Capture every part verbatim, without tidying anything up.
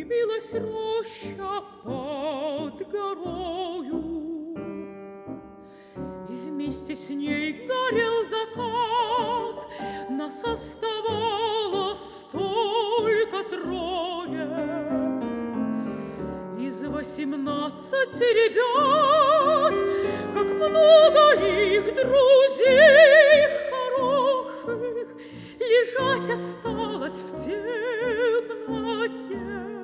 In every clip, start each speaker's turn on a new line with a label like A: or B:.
A: Дымилась роща под горою, и вместе с ней горел закат. Нас оставалось только трое из восемнадцати ребят. Как много их друзей хороших лежать осталось в темноте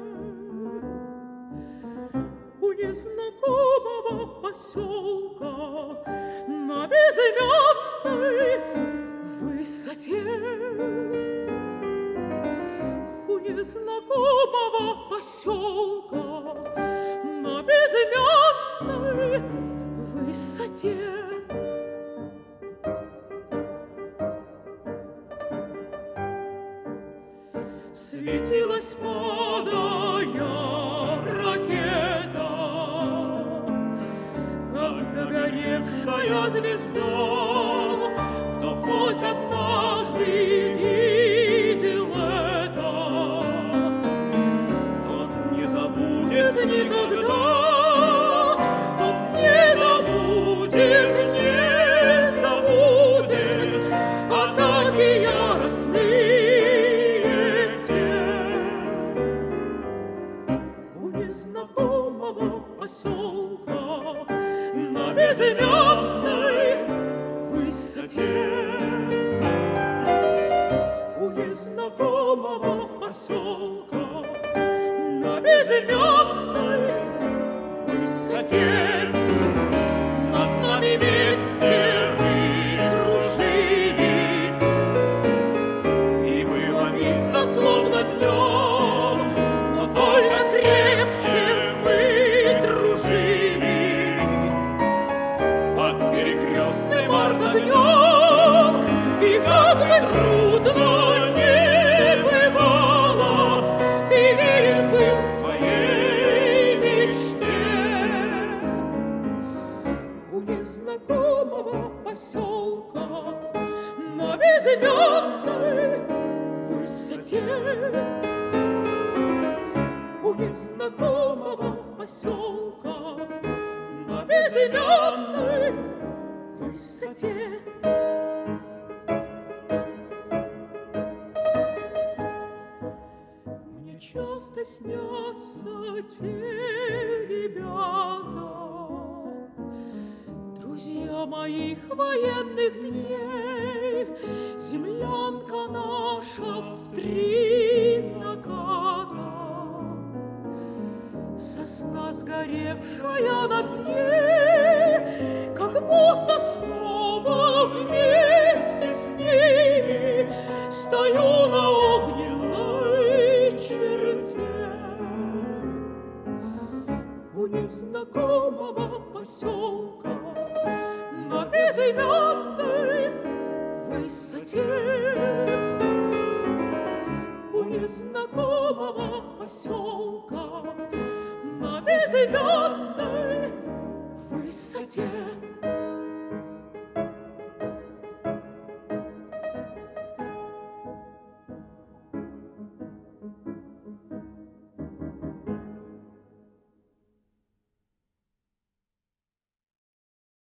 A: у незнакомого поселка на безымянной высоте. У незнакомого поселка на безымянной высоте. Светилась, падая, ракета, как догоревшая звезда. Кто хоть однажды видел это, тот не забудет никогда, тот не забудет, не забудет атаки яростные. Незнакомого поселка на безымянной высоте. У незнакомого поселка на безымянной высоте. Над нами мессеры кружили, и было видно, словно днем, но только крепче мы дружили под перекрестным артогнем. И как бы трудно ни бывало, ты верен был своей мечте. У незнакомого поселка на безымянной высоте. У незнакомого поселка на безымянной высоте. Мне часто снятся те ребята, друзья моих военных дней. Землянка наша в три наката, сосна, сгоревшая на дне, как будто снова вместе с ними стою на огненной черте. У незнакомого поселка на безымянной высоте. У незнакомого поселка на безымянной высоте.